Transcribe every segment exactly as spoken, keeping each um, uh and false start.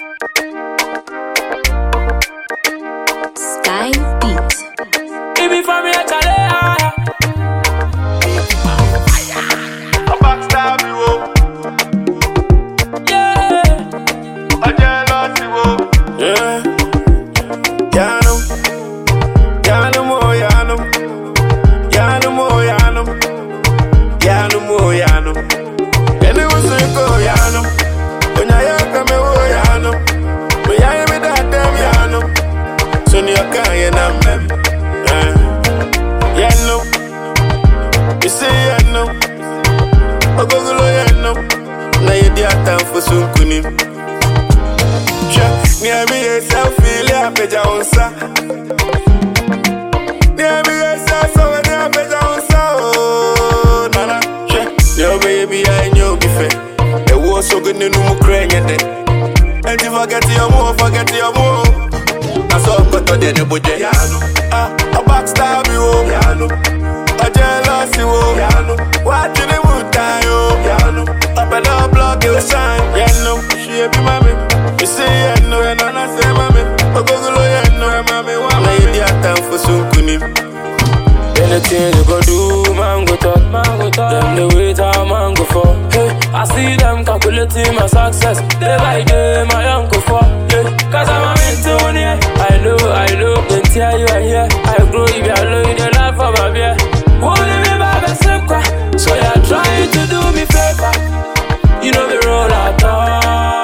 Sky Beat. Baby from here to there. A backstab you oh. Yeah. A jealous you oh. Yeah. Yanum. Yanum oh yanum. Yanum oh yanum. Yanum oh yanum. Any was a go yanum. When I come oh yanum. When I am that damn yanum. So you can't yanum. Yanum. You say yanum. Ogogulo yanum. Na you dia time for sunkunim. Near me yourself feel ya peja onsa. Near me yourself so when ya peja onsa. Oh nana, yo baby I know be fair. The war so good no mu cry nyede. And if I get your more, forget your more. I saw got to the budget. Ah, a backstab you. A jealous you. What you the mood time? Up and down block you shine. Yeah no, she be mommy. You say yeah no, and I say mommy. Ogogulo yeah no, mommy. Now you the time for sunkunim. Anything you go do, man go talk, man go talk. Them the wait how man go for. Hey, I see them calculating my success. Day by day, my uncle for. Yeah, cause I'm a mentor, yeah. I know, I know. Then tell you I hear. I grow if I love you, the life of my beer. Won't leave me by the same car. So you're trying to do me favor. You know the roll at all.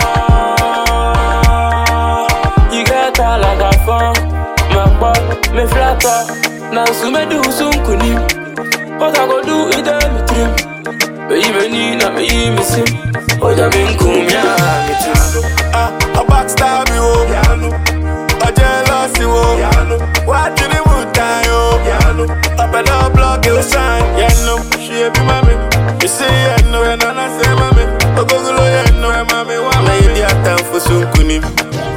You get all like a phone. My butt, me flatter. Now so me do some kunim. What I go do is them me trim. Baby me na me me sim. Oh ya me kumya me trim. Ah, a backstab you. A jealous you. What you the mood time? Up and down block you shine. Yeah no, she be mommy. You say yeah no, and I say mommy. Ogogulo yeah no, mommy. Now you the time for some kunim.